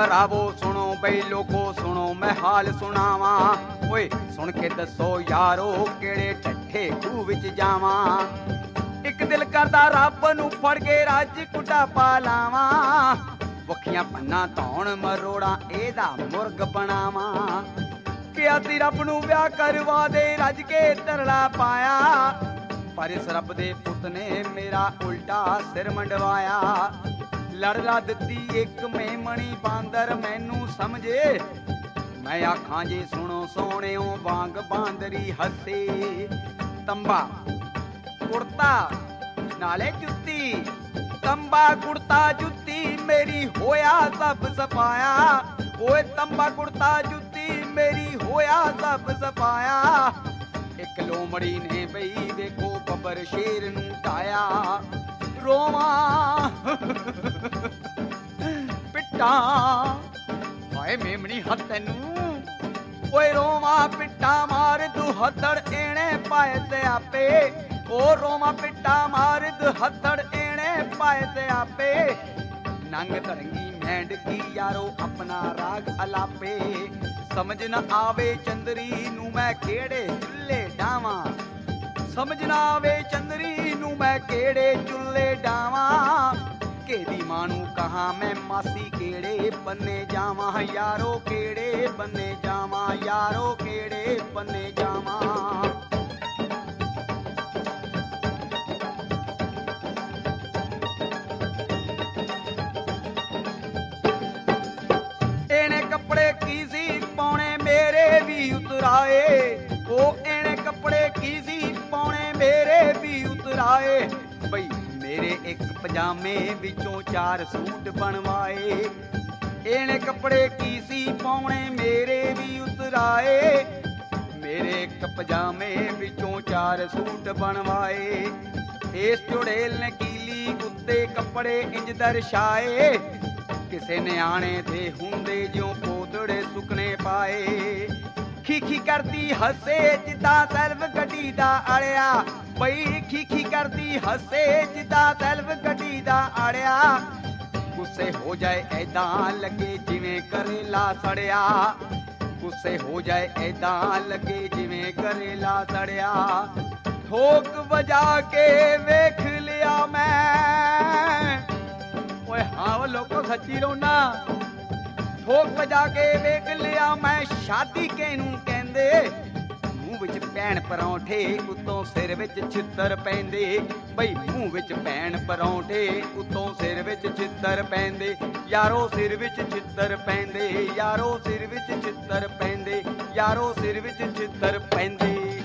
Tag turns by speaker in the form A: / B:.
A: ਭਰਾਵੋ ਸੁਣੋ ਬਈ ਲੋਕੋ ਸੁਣੋ मैं हाल सुनावा ओए सुन के दसो यारो केड़े ठट्ठे खूह विच जावा एक दिल करदा रब नूं फड़ के रज कुटा पा लावा वखियां पन्ना धौण मरोड़ा एदा मुर्ग बनावा कि असी रब नूं विआह करवा दे रज के तरला पाया पर इस रब दे पुत ने मेरा उल्टा सिर मंडवाया लड़ला दित्ती एक मेमणी बांदर मैनू समझे मैं आखां जे सुनो सोहणिओ वांग बांदरी हसे तंबा कुर्ता नाले जुत्ती तंबा कुर्ता जुत्ती मेरी होया सब सफाया ओए तंबा कुर्ता जुत्ती मेरी होया सब सफाया एक लोमड़ी ने बई देखो बबर शेर नूं ढाया रोवा पिट्टा हाय मेमनी हथ तैनू ओए रोवा पिट्टा मार तू हथड़ एने पाए ते आपे ओ रोवा पिट्टा मार तू हथड़ एने पाए ते आपे नंग तरंगी मैंड की यारो अपना राग अलापे समझ न आवे चंदरी नू मैं केड़े चुल्ले डावा समझ ना आवे चंदरी नू मैं केड़े चुल्ले डावा केदी मानू कहा मैं मासी केड़े बन्ने जावा यारो केड़े बन्ने जावा यारो केड़े बन्ने जावा एने कपड़े की सी पौने मेरे भी उतराए ओ एने कपड़े की सी पौने मेरे भी उतराए बई मेरे एक पजामे विचों 4 सूट बनवाए एने कपड़े की सी पौने मेरे भी उतराए मेरे एक पजामे विचों 4 सूट बनवाए इस चुड़ेल ने कीली उत्ते कपड़े इंज दर्शाए किसे न्याणे दे हुंदे ज्यों पोतड़े सुकने पाए खीखी करती हसे जिदा सैल्फ गड्डी दा अड़िया बई खीखी करती हसे जिदा सैल्फ गड्डी दा अड़िया गुस्से हो जाए ऐदा लगे जिवें करेला सड़िया गुस्से हो जाए ऐदा लगे जिवें करेला सड़िया ठोक बजा के वेख लिया मैं ओए हाँ वो लोगों सच्ची रोना ठोक बजा के वेख लिया मैं शादी केनू कहंदे मूंह विच भैण परौंठे उतों सिर विच छित्तर पैंदे बई मूंह विच भैण परौंठे उतों सिर विच छित्तर पैंदे यारो सिर विच छित्तर पैंदे यारो सिर विच छित्तर पैंदे यारो सिर विच छित्तर पैंदे